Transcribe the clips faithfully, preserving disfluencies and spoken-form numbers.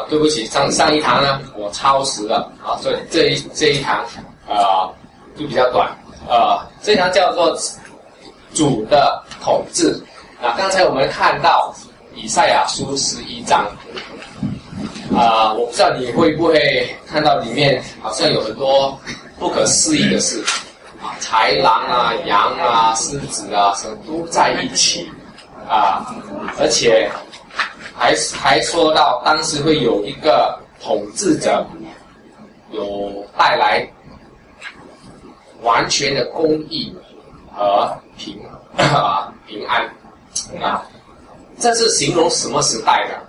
对不起，上上一堂呢我超时了，啊，所以这一这一堂啊、呃、就比较短，呃，这一堂叫做主的统治啊。刚才我们看到以赛亚书十一章，啊、呃，我不知道你会不会看到里面好像有很多不可思议的事，啊，豺狼啊、羊啊、狮子啊，什么都在一起啊，而且。还还说到，当时会有一个统治者，有带来完全的公义和平啊平安啊，这是形容什么时代的？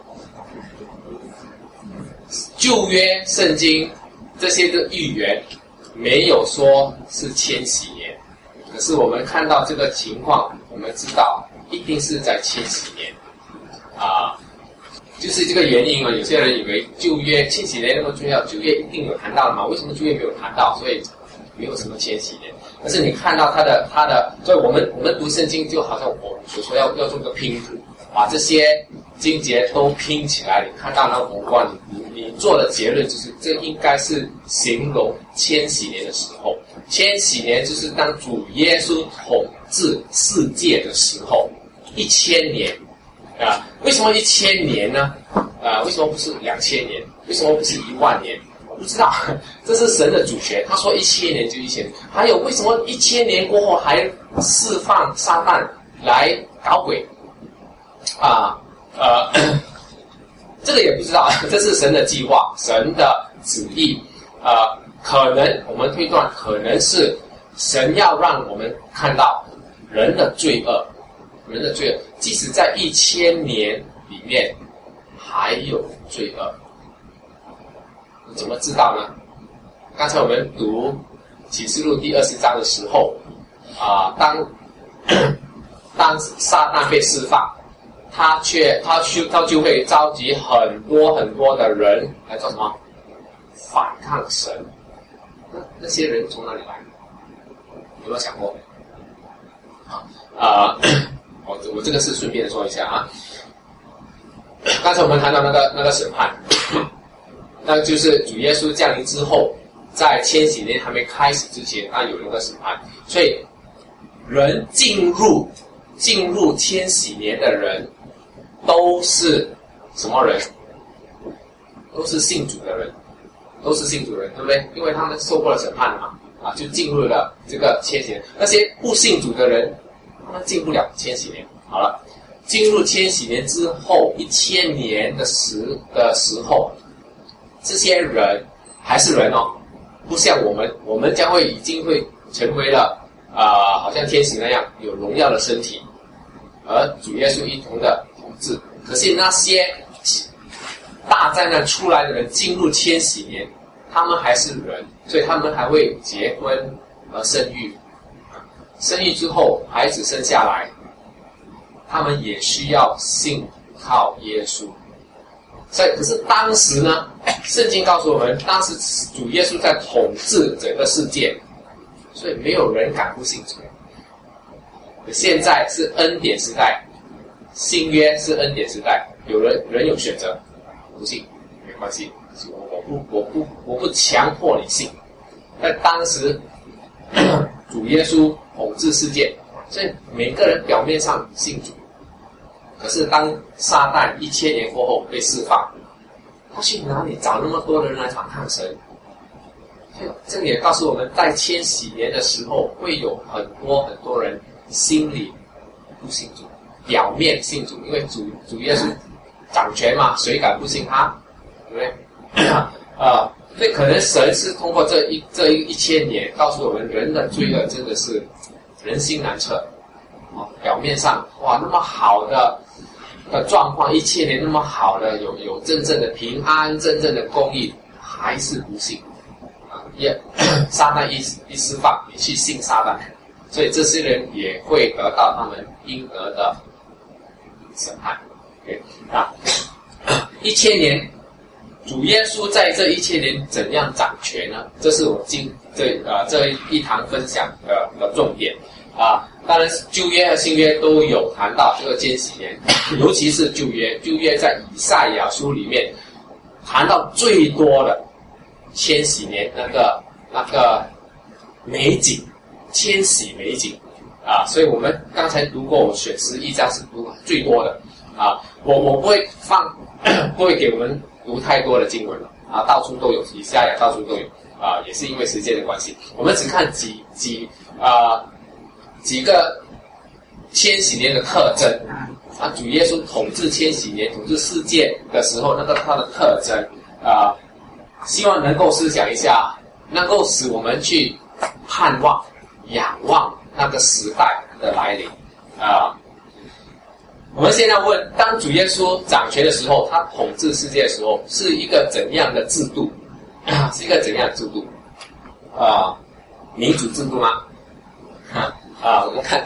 旧约圣经这些的预言没有说是千禧年，可是我们看到这个情况，我们知道一定是在千禧年。啊，就是这个原因啊。有些人以为旧约千禧年那么重要，旧约一定有谈到的嘛？为什么旧约没有谈到？所以没有什么千禧年。可是你看到他的他的，所以我们我们读圣经就好像我所说要要做个拼图，把这些经节都拼起来，你看到那宏观，你你做的结论就是这应该是形容千禧年的时候。千禧年就是当主耶稣统治世界的时候，一千年。啊，为什么一千年呢？啊，为什么不是两千年？为什么不是一万年？我不知道，这是神的主权。他说一千年就一千年。还有，为什么一千年过后还释放撒旦来搞鬼？啊，呃，这个也不知道，这是神的计划，神的旨意。啊、呃，可能我们推断，可能是神要让我们看到人的罪恶。人的罪恶，即使在一千年里面还有罪恶，你怎么知道呢？刚才我们读启示录第二十章的时候，啊、呃，当当撒旦被释放，他却他去他就会召集很多很多的人来做什么？反抗神。那那些人从哪里来？有没有想过？啊啊。呃我我这个是顺便说一下啊，刚才我们谈到那个那个审判，那就是主耶稣降临之后，在千禧年还没开始之前，那有那个审判，所以人进入进入千禧年的人都是什么人？都是信主的人，都是信主的人，对不对？因为他们受过了审判了嘛，啊，就进入了这个千禧年。那些不信主的人，他们进不了千禧年。好了，进入千禧年之后，一千年的时的时候，这些人还是人哦，不像我们，我们将会已经会成为了啊、呃，好像天使那样有荣耀的身体，而主耶稣一同的统治。可是那些大灾难出来的人进入千禧年，他们还是人，所以他们还会结婚和生育。生育之后，孩子生下来，他们也需要信靠耶稣。所以，可是当时呢，圣经告诉我们，当时主耶稣在统治整个世界，所以没有人敢不信主。现在是恩典时代，新约是恩典时代，有人人有选择，不信没关系，我不我不我不强迫你信。在当时，主耶稣统治世界，所以每个人表面上信主，可是当撒旦一千年过后被释放，他去哪里找那么多的人来反抗神？这个也告诉我们，在千禧年的时候，会有很多很多人心里不信主，表面信主，因为主主耶稣掌权嘛，谁敢不信他？对不对？啊、呃，所以可能神是通过这一这一一千年，告诉我们人的罪恶真的是人心难测。啊，表面上哇那么好的的状况，一千年那么好的，有有真正的平安，真正的公义，还是不信。啊，也撒旦一一释放，你去信撒旦，所以这些人也会得到他们应得的审判。OK 啊，一千年，主耶稣在这一千年怎样掌权呢？这是我今这呃这一堂分享的的重点啊。当然，旧约和新约都有谈到这个千禧年，尤其是旧约。旧约在以赛亚书里面谈到最多的千禧年那个那个美景，千禧美景啊，所以我们刚才读过，我选十一章是读最多的啊。我我不会放，不会给我们读太多的经文了啊，到处都有，以赛亚到处都有啊，也是因为时间的关系，我们只看几几啊几个千禧年的特征啊，主耶稣统治千禧年、统治世界的时候，那个他的特征啊，希望能够思想一下，能够使我们去盼望、仰望那个时代的来临啊。我们现在问，当主耶稣掌权的时候，他统治世界的时候，是一个怎样的制度？是一个怎样的制度？啊，民主制度吗？啊，我们看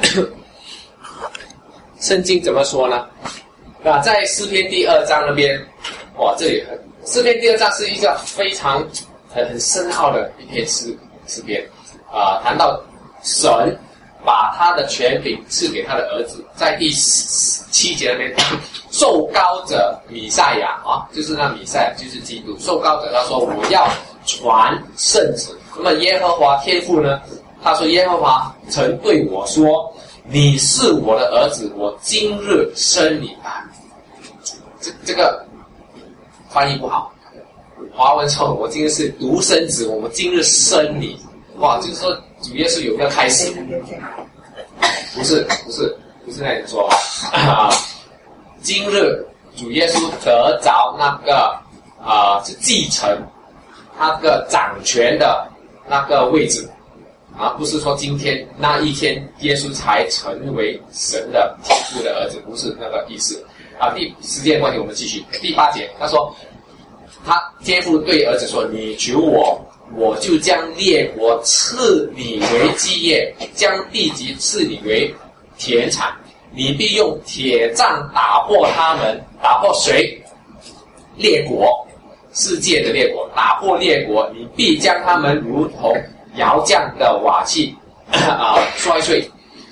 圣经怎么说呢？啊，在诗篇第二章那边，哇，这里很诗篇第二章是一个非常很很深奥的一篇诗诗篇啊，谈到神把他的权柄赐给他的儿子，在第七节那边，受膏者弥赛亚啊，就是那弥赛亚就是基督，受膏者他说我要传圣旨。那么耶和华天父呢？他说耶和华曾对我说，你是我的儿子，我今日生你啊。这这个翻译不好，华文说我今日是独生子，我今日生你。哇，就是说主耶稣有没有开始？不是不是不是那样说啊。今日主耶稣得着那个啊、呃、是继承他的掌权的那个位置啊，不是说今天那一天耶稣才成为神的天父的儿子，不是那个意思啊。第时间关系，我们继续第八节，他说他天父对儿子说，你求我，我就将列国赐你为基业，将地级赐你为田产，你必用铁杖打破他们。打破谁？列国，世界的列国，打破列国，你必将他们如同窑匠的瓦器啊摔碎。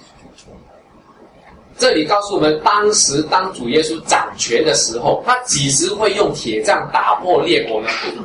这里告诉我们，当时当主耶稣掌权的时候，他几时会用铁杖打破列国呢？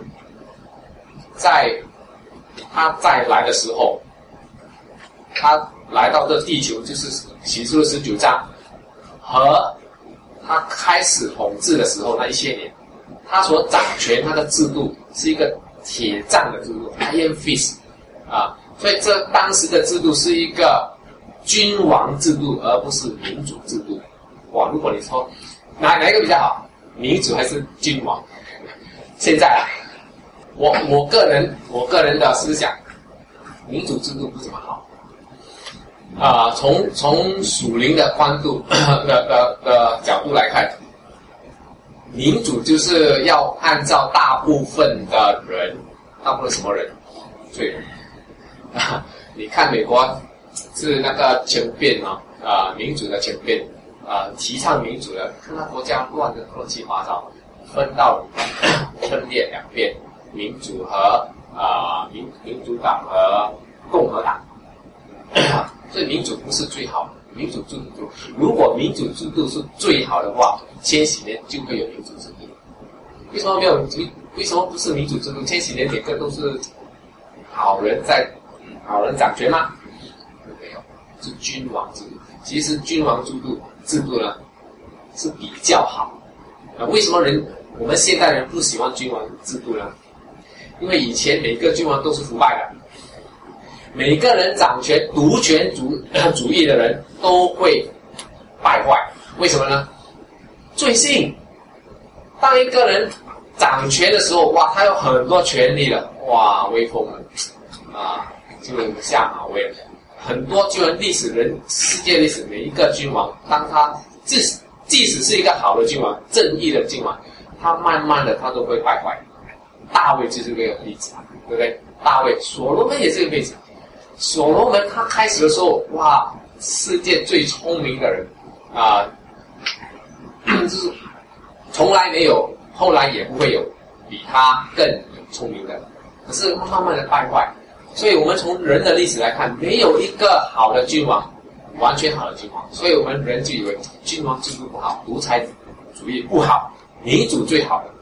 在他再来的时候，他来到这地球，就是启示录十九章，和他开始统治的时候那一些年，他所掌权他的制度是一个铁杖的制度 ，Iron Fist 啊，所以这当时的制度是一个君王制度，而不是民主制度。哇，如果你说哪哪一个比较好，民主还是君王？现在啊，我我个人我个人的思想，民主制度不怎么好。啊、呃，从从属灵的宽度的的的角度来看，民主就是要按照大部分的人，大部分什么人？罪人。啊，你看美国是那个前边啊，啊、呃，民主的前边啊、呃，提倡民主的，看那国家乱得乱七八糟，分到分裂两边，民主和啊、呃、民民主党和共和党。所以民主不是最好的，民主制度，如果民主制度是最好的话，千禧年就会有民主制度。为什么没有？为什么不是民主制度？千禧年每个都是好人在好人掌权吗？没有，是君王制度。其实君王制度制度呢是比较好。啊，为什么人我们现代人不喜欢君王制度呢？因为以前每个君王都是腐败的。每个人掌权独权主主义的人都会败坏，为什么呢？罪性。当一个人掌权的时候，哇，他有很多权利了，哇，威风了啊，就下马威了。很多就历史人世界历史每一个君王，当他即使即使是一个好的君王，正义的君王，他慢慢的他都会败坏。大卫就是这个例子，对不对？大卫，所罗门也是个例子。所罗门他开始的时候，哇，世界最聪明的人啊、呃，就是从来没有，后来也不会有比他更聪明的。可是慢慢的败坏，所以我们从人的历史来看，没有一个好的君王，完全好的君王。所以我们人就以为君王制度不好，独裁主义不好，民主最好的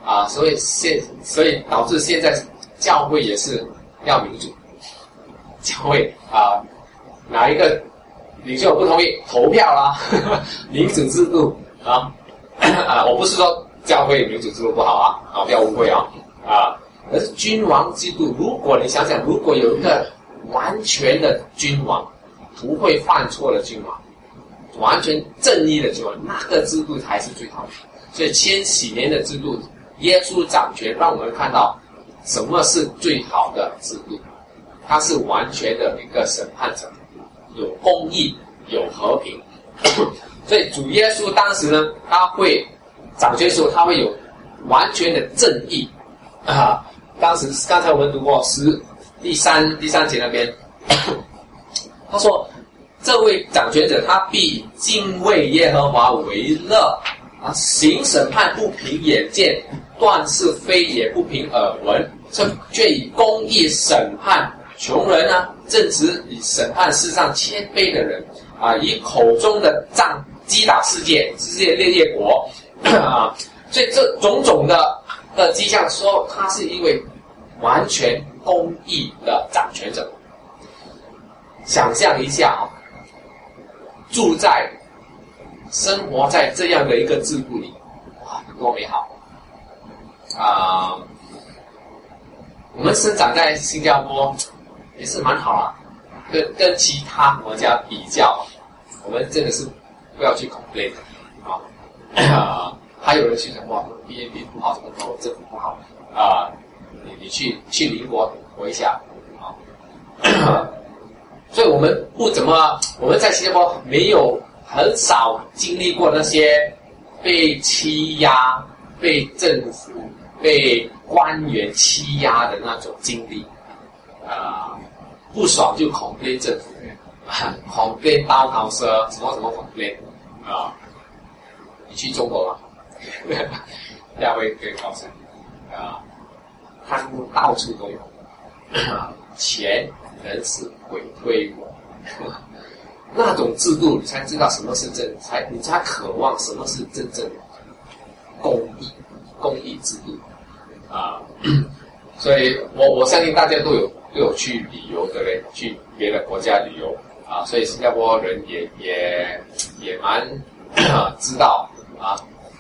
啊，所以现所以导致现在教会也是要民主，教会啊哪一个领袖不同意投票啦，呵呵民主制度啊啊，我不是说教会民主制度不好啊，啊不要误会啊啊，可是君王制度，如果你想想，如果有一个完全的君王，不会犯错的君王，完全正义的君王，那个制度才是最好的。所以千禧年的制度，耶稣掌权，让我们看到什么是最好的制度，它是完全的一个审判者，有公义，有和平。所以主耶稣当时呢，他会掌权的时候，他会有完全的正义啊。当时刚才我们读过十第三第三节那边，他说这位掌权者他必以敬畏耶和华为乐啊，行审判不凭眼见，断是非也不凭耳闻，这却以公义审判穷人啊，正直以审判世上谦卑的人啊，以口中的杖击打世界世界列列国啊，所以这种种的的迹象说他是一位完全公义的掌权者。想象一下啊，住在生活在这样的一个制度里，哇，多美好啊！我们生长在新加坡也是蛮好啊，跟跟其他国家比较，我们真的是不要去 complain 啊。还有人去讲哇 ，B N B 不好，什么什么政府不好啊，你你去去邻国活一下啊。所以我们不怎么，我们在新加坡没有很少经历过那些被欺压、被政府、被官员欺压的那种经历啊、呃，不爽就 complain 政府 ，complain 刀头蛇，什么什么 complain 啊、呃，你去中国吗？大家会可以告诉你啊，贪污到处都有，钱人是鬼推我，那种制度你才知道什么是真，才你才渴望什么是真正的公义，公义制度啊。所以我我相信大家都有都有去旅游，对不对？去别的国家旅游啊，所以新加坡人也也也蛮啊知道啊，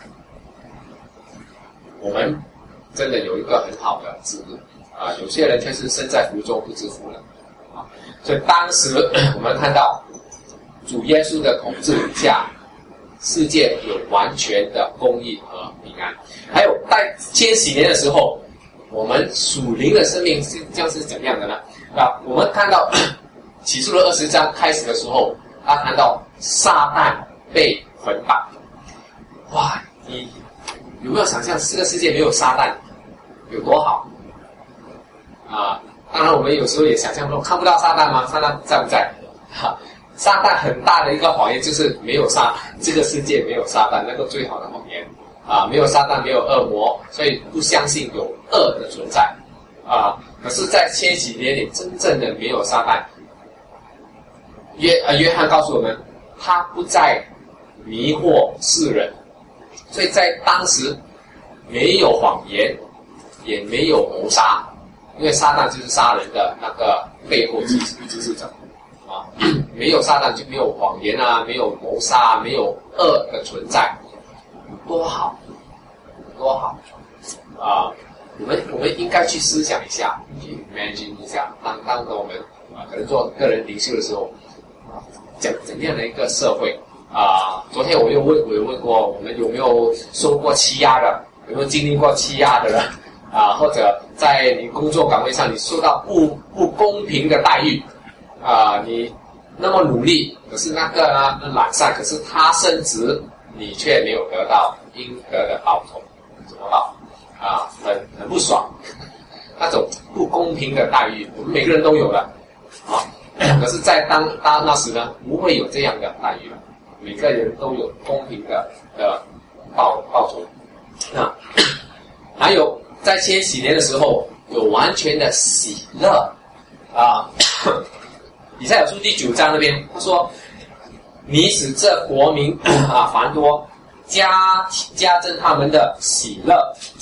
我们真的有一个很好的制度啊，有些人却是身在福中不知福了啊。所以当时我们看到主耶稣的统治下，世界有完全的公义和平安。还有在千禧年的时候，我们属灵的生命是将是怎样的呢？啊，我们看到启示录二十章开始的时候，他谈到撒旦被捆绑。哇，你有没有想象这个世界没有撒旦有多好啊？当然我们有时候也想象说看不到撒旦吗？撒旦在不在？哈，撒旦很大的一个谎言就是没有撒，这个世界没有撒旦，那个最好的谎言啊，没有撒旦，没有恶魔，所以不相信有恶的存在啊。可是在千禧年里真正的没有撒旦。约呃约翰告诉我们，他不再迷惑世人，所以在当时没有谎言，也没有谋杀，因为撒旦就是杀人的那个背后支支持者啊，没有撒旦就没有谎言啊，没有谋杀，没有恶的存在，多好，多好啊！我们我们应该去思想一下，去 imagine 一下，当当我们啊可能做个人领袖的时候，啊，怎怎样的一个社会啊？昨天我又问，我有问过，我们有没有受过欺压的？有没有经历过欺压的人？啊，或者在你工作岗位上你受到不不公平的待遇啊？你那么努力，可是那个呢懒散，可是他升职，你却没有得到应得的报酬，怎么办？啊，很很不爽，那种不公平的待遇，我们每个人都有的啊。可是，在当当那时呢，不会有这样的待遇了，每个人都有公平的的报报酬。那还有在千禧年的时候，有完全的喜乐啊。以赛亚书第九章那边，他说：“你使这国民啊繁多，加加增他们的喜乐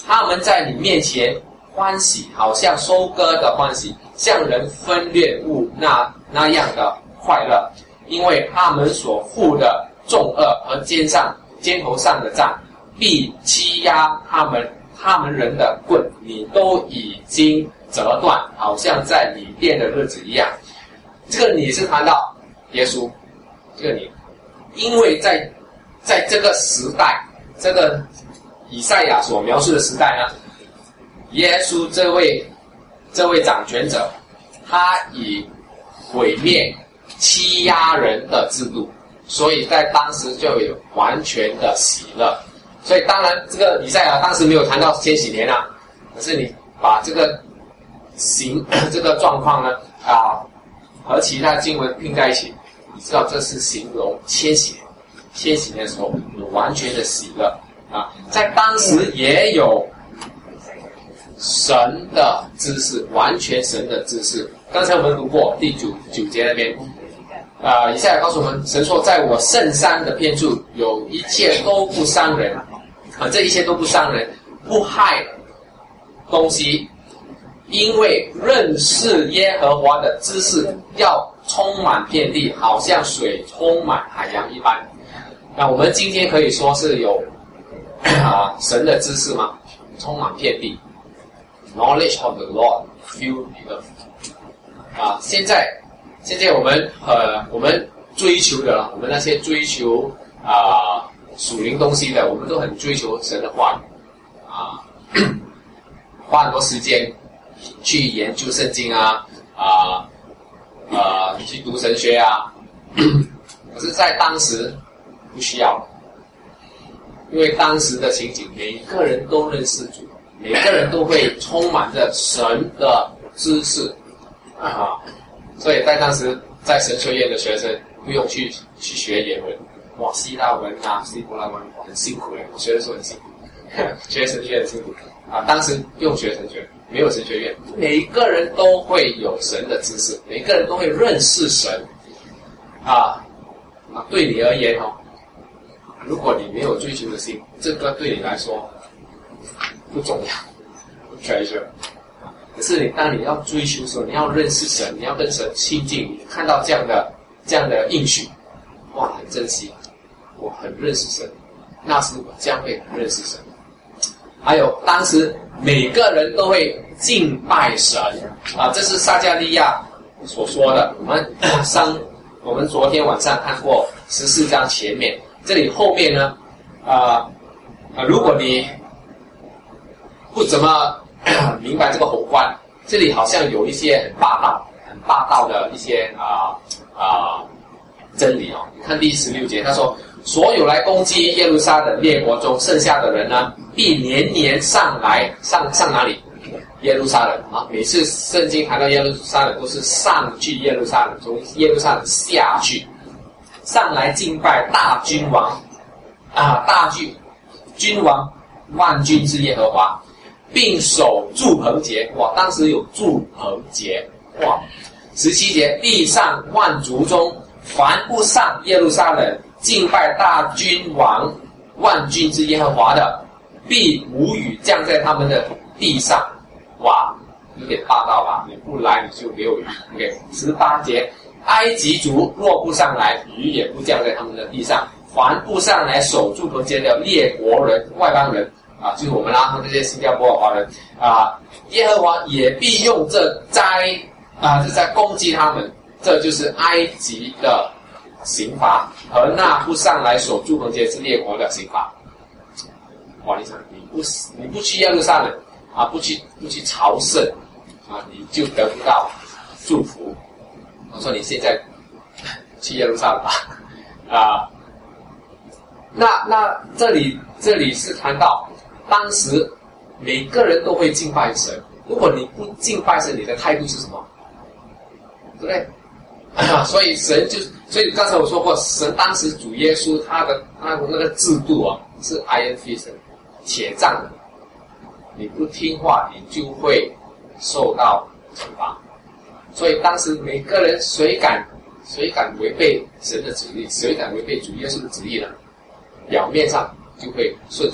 他们在你面前欢喜，好像收割的欢喜，像人分掠物那那样的快乐，因为他们所负的重恶和肩上肩头上的杖，必欺压他们，他们人的棍，你都已经折断，好像在你店的日子一样。这个你是谈到耶稣，这个你，因为在在这个时代，这个以赛亚所描述的时代呢，耶稣这位这位掌权者，他以毁灭欺压人的制度，所以在当时就有完全的喜乐。所以当然这个以赛亚当时没有谈到千禧年啊，可是你把这个形这个状况呢啊和其他经文拼在一起，你知道这是形容千禧年，千禧年的时候有完全的喜乐啊。在当时也有神的知识，完全神的知识。刚才我们读过第九九节那边，啊、呃，以赛亚告诉我们，神说，在我圣山的遍处，有一切都不伤人，啊，这一切都不伤人，不害东西，因为认识耶和华的知识要充满遍地，好像水充满海洋一般。那我们今天可以说是有啊神的知识吗？充满遍地。Knowledge of the Lord fill the earth。啊，现在现在我们呃我们追求的，我们那些追求啊属灵东西的，我们都很追求神的话语啊，花很多时间去研究圣经啊啊啊去读神学啊，可是，在当时不需要，因为当时的情景，每个人都认识主。每个人都会充满着神的知识啊，所以在当时在神学院的学生不用去去学原文，哇，希腊文啊、希伯来文很辛苦嘞，我学的时候很辛苦，学神学很辛苦啊。当时不用学神学，没有神学院，每个人都会有神的知识，每个人都会认识神啊啊。对你而言哦，如果你没有追求的心，这个对你来说不重要，不 treasure。可是你当你要追求的时候，你要认识神，你要跟神亲近，你看到这样的这样的应许，哇，很珍惜，我很认识神，那时我将会很认识神。还有当时每个人都会敬拜神啊，这是撒迦利亚所说的。我们上我们昨天晚上看过十四章前面，这里后面呢，啊、呃、啊，如果你不怎么明白这个宏观，这里好像有一些很霸道、很霸道的一些啊啊、呃呃、真理哦。你看第十六节，他说：“所有来攻击耶路撒冷列国中剩下的人呢，必年年上来上上哪里？耶路撒冷啊！每次圣经谈到耶路撒冷，都是上去耶路撒冷，从耶路撒冷下去，上来敬拜大君王啊，大君君王万军之耶和华。”并守住棚节，哇！当时有住棚节，哇！十七节，地上万族中，凡不上耶路撒冷敬拜大君王万军之耶和华的，必无雨降在他们的地上。哇，有点霸道吧？你不来你就没有雨。OK， 十八节，埃及族若不上来，雨也不降在他们的地上。凡不上来守住棚节的列国人、外邦人。啊，就是我们啦，这些新加坡的华人啊，耶和华也必用这灾啊，这在攻击他们，这就是埃及的刑罚和那不上来守住棚节之列国的刑罚。哇，你想，你不你不去耶路撒冷啊，不去不去朝圣啊，你就得不到祝福。我说你现在去耶路撒冷吧，啊，那那这里这里是谈到。当时每个人都会敬拜神，如果你不敬拜神，你的态度是什么？对不对？啊、所以神就，所以刚才我说过，神当时主耶稣他的他的那个制度啊，是 iron fist 铁杖的，你不听话，你就会受到惩罚。所以当时每个人谁敢谁敢违背神的旨意，谁敢违背主耶稣的旨意呢？表面上就会顺从。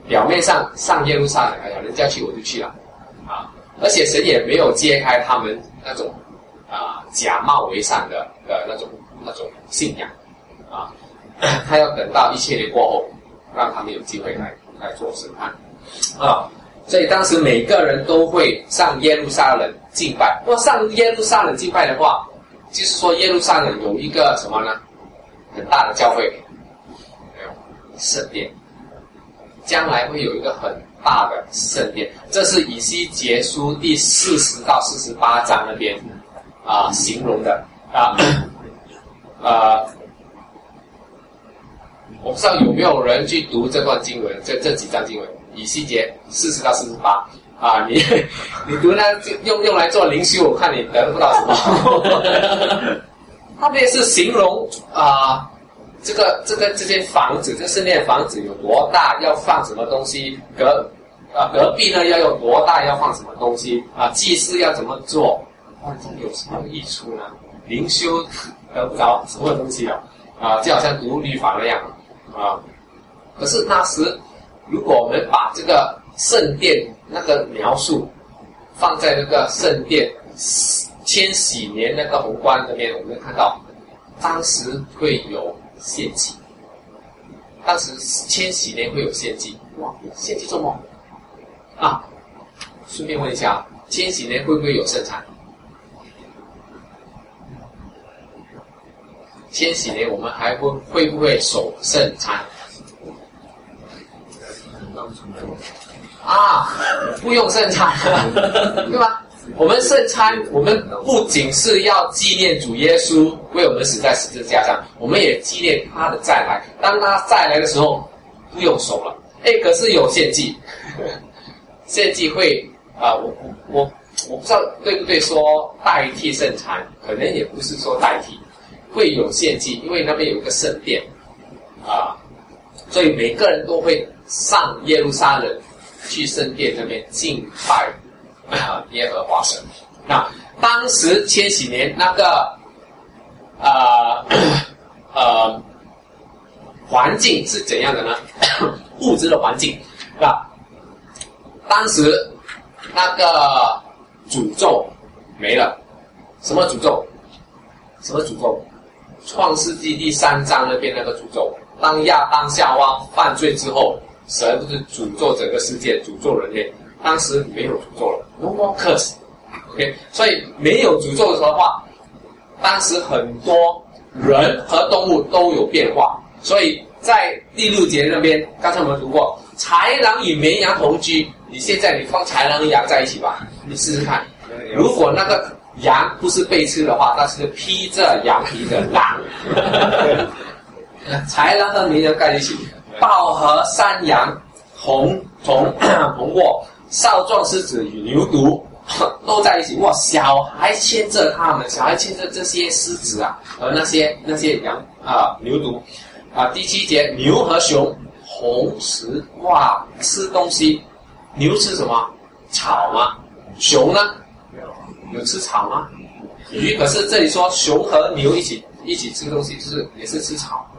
表面上上耶路撒冷，哎呀，人家去我就去了，啊，而且神也没有揭开他们那种啊假冒为善的的那种那种信仰，啊，他要等到一切年过后，让他们有机会来来做审判，啊，所以当时每个人都会上耶路撒冷敬拜。那上耶路撒冷敬拜的话，就是说耶路撒冷有一个什么呢？很大的教会，圣殿。将来会有一个很大的圣殿，这是以西结书第四十到四十八章那边啊、呃、形容的啊呃，我不知道有没有人去读这段经文，这这几章经文，以西结四十到四十八啊，你你读呢用用来做灵修，我看你得不到什么。他们也是形容啊。呃这个这个这间房子，这个圣殿房子有多大？要放什么东西？隔啊隔壁呢要有多大？要放什么东西？啊祭祀要怎么做？哇，这有什么益处呢？灵修得不着什么东西啊？啊，就好像读律法那样啊。可是那时，如果我们把这个圣殿那个描述放在那个圣殿千禧年那个宏观那边，我们会看到当时会有献祭，当时千禧年会有献祭，哇，献祭做梦啊！顺便问一下，千禧年会不会有圣餐？千禧年我们还会会不会守圣餐？啊，不用圣餐，对吧？我们圣餐，我们不仅是要纪念主耶稣为我们死在十字架上，我们也纪念他的再来。当他再来的时候，不用守了。哎，可是有献祭，献祭会啊、呃，我我我不知道对不对说代替圣餐，可能也不是说代替，会有献祭，因为那边有一个圣殿啊，所以每个人都会上耶路撒冷去圣殿那边敬拜。啊，耶和华神。那当时千禧年那个呃呃环境是怎样的呢？物质的环境啊，当时那个诅咒没了。什么诅咒？什么诅咒？创世纪第三章那边那个诅咒，当亚当夏娃犯罪之后，神不是诅咒整个世界，诅咒人类。当时没有诅咒了 ，no more curse， OK， 所以没有诅咒的话，当时很多人和动物都有变化。所以在第六节那边，刚才我们读过，豺狼与绵羊同居。你现在你放豺狼和羊在一起吧，你试试看，如果那个羊不是被吃的话，那是披着羊皮的狼。豺狼和绵羊在一起，豹和山羊、红虫、红卧。少壮狮子与牛犊都在一起，哇！小孩牵着他们，小孩牵着这些狮子啊，和那些那些羊啊、牛犊啊。第七节，牛和熊红食，哇，吃东西。牛吃什么？草吗？熊呢？有吃草吗？鱼可是这里说熊和牛一起一起吃东西，就是也是吃草。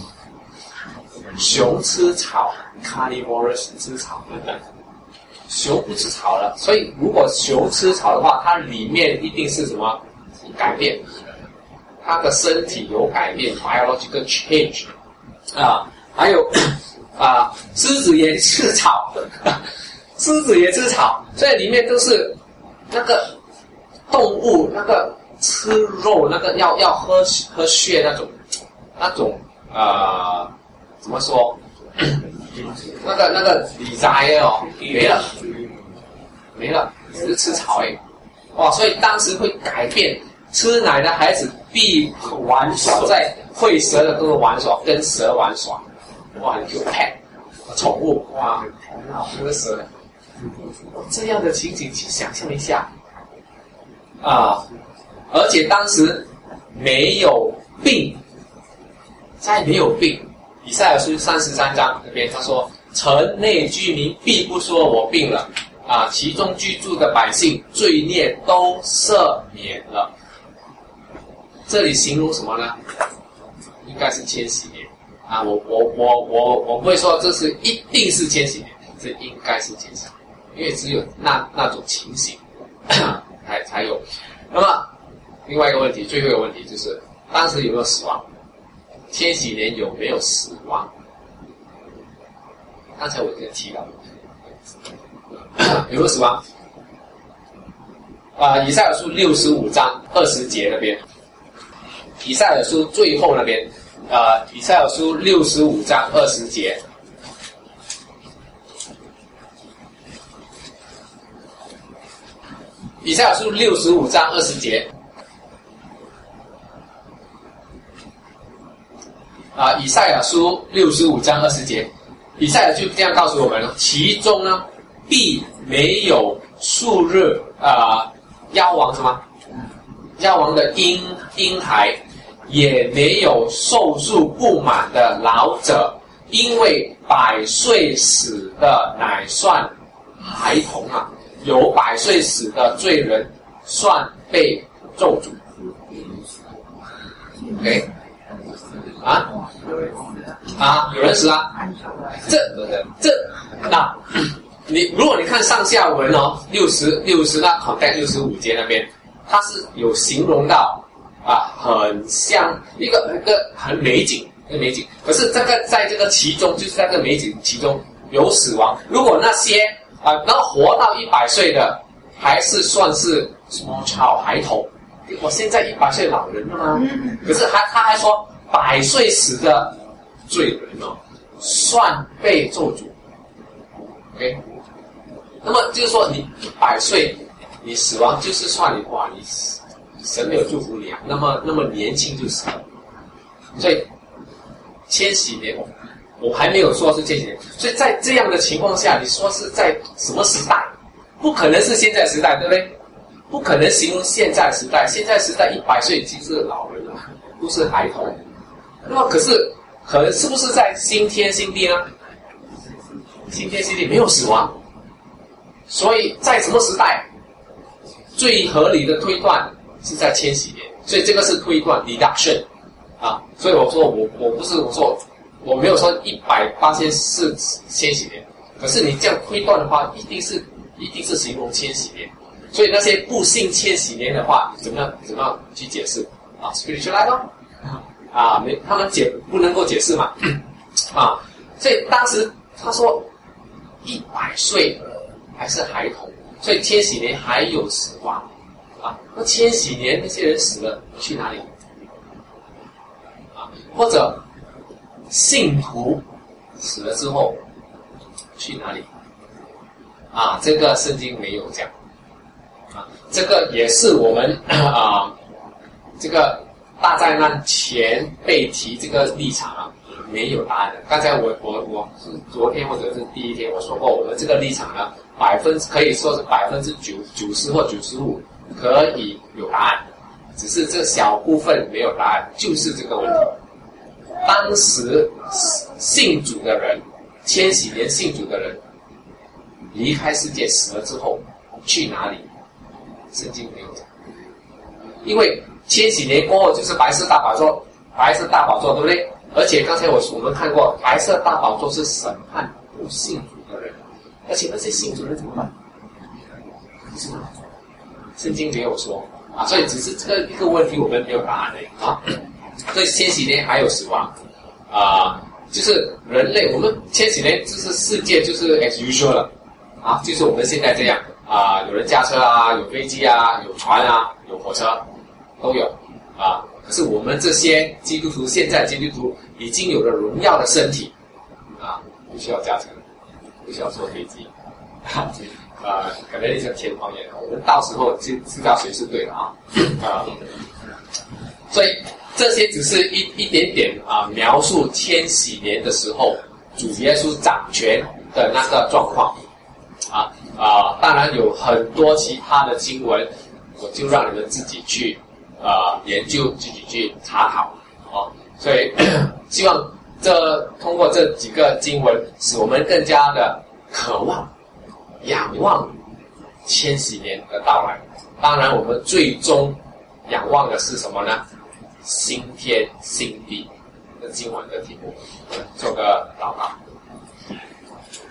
熊吃草 ，carnivorous 吃草。熊不吃草了，所以如果熊吃草的话，它里面一定是什么改变？它的身体有改变 ，biological change 啊，还有啊，狮子也吃草，狮子也吃草，所以里面都是那个动物，那个吃肉，那个要要喝喝血那种，那种啊、呃，怎么说？那个那个理财哦没了，没了，只是吃草诶。哇！所以当时会改变，吃奶的孩子必玩耍，在会蛇的都是玩耍，跟蛇玩耍。哇，有 pet 宠物，哇，很好，那个蛇。这样的情景去想象一下啊！而且当时没有病，再没有病。以赛亚书三十三章那边他说，城内居民必不说我病了啊，其中居住的百姓罪孽都赦免了。这里形容什么呢？应该是千禧年啊！我我我我我不会说这是一定是千禧年， 这应该是千禧年，因为只有那那种情形才才有。那么另外一个问题，最后一个问题就是当时有没有死亡？千禧年有没有死亡？刚才我已经提到了，有没有死亡？啊、呃，以赛亚书六十五章二十节那边，以赛亚书最后那边，呃，以赛亚书六十五章二十节。以赛亚书六十五章二十节，啊，以赛亚书六十五章二十节，以赛亚就这样告诉我们了，其中呢，必没有数日啊、呃，夭亡什么？夭亡的婴婴孩，也没有寿数不满的老者，因为百岁死的乃算孩童啊。有百岁死的罪人，算被咒诅。OK， 啊啊，有人死啊？这这那，你如果你看上下文哦，六十六十那 context 六十五节那边，它是有形容到啊，很像一个一个很美景，一个美景。可是这个在这个其中，就是在这个美景其中有死亡。如果那些啊，然后活到一百岁的，还是算是 small child 孩童。我现在一百岁老人了吗？可是还他还说百岁死的罪人哦，算被咒诅。OK， 那么就是说你一百岁，你死亡就是算你哇，你神没有祝福你啊，那么那么年轻就死了。所以千禧年。我还没有说是千禧年，所以在这样的情况下，你说是在什么时代？不可能是现在时代，对不对？不可能形容现在时代。现在时代一百岁已经是老人了，不是孩童。那么可是，可能是不是在新天新地呢？新天新地没有死亡，所以在什么时代？最合理的推断是在千禧年，所以这个是推断 deduction 啊。所以我说我我不是我说。我没有说一百八千是千禧年，可是你这样推断的话，一定是一定是形容千禧年。所以那些不信千禧年的话，怎么样怎么样去解释啊 ？spiritualize 咯，啊，没他们解不能够解释嘛，啊，所以当时他说一百岁还是孩童，所以千禧年还有死亡啊。那千禧年那些人死了去哪里？啊，或者？信徒死了之后去哪里？啊，这个圣经没有讲。啊，这个也是我们啊，这个大灾难前被提这个立场啊，没有答案的。刚才我我我是昨天或者是第一天我说过，我们这个立场呢，百分可以说是百分之九九十或九十五可以有答案，只是这小部分没有答案，就是这个问题。当时信主的人，千禧年信主的人离开世界死了之后去哪里？圣经没有讲，因为千禧年过后就是白色大宝座，白色大宝座对不对？而且刚才我我们看过，白色大宝座是审判不信主的人，而且那些信主的人怎么办？不知道，圣经没有说啊，所以只是这个一个问题，我们没有答案的啊。所以千禧年还有死亡啊、呃，就是人类，我们千禧年就是世界就是 as usual 了啊，就是我们现在这样啊、呃，有人驾车啊，有飞机啊，有船啊，有火车都有啊。可是我们这些基督徒，现在基督徒已经有了荣耀的身体啊，不需要驾车，不需要坐飞机，啊，呃，可能你像天方夜谭，我们到时候就知道谁是对的啊啊，所以。这些只是一一点点啊，描述千禧年的时候主耶稣掌权的那个状况啊啊，当然有很多其他的经文，我就让你们自己去啊研究，自己去查考啊。所以希望这通过这几个经文，使我们更加的渴望、仰望千禧年的到来。当然，我们最终仰望的是什么呢？新天新地的经文的题目，做个祷告。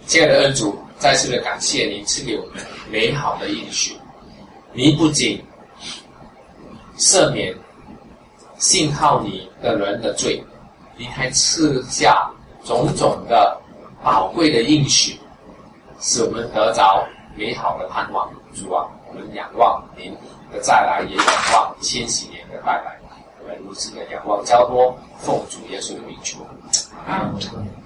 亲爱的恩主，再次的感谢您赐给我们美好的应许。您不仅赦免信靠你的人的罪，您还赐下种种的宝贵的应许，使我们得着美好的盼望。主啊，我们仰望您的再来，也仰望千禧年的带来。我们如此的仰望交托，奉主耶稣的名求。阿们。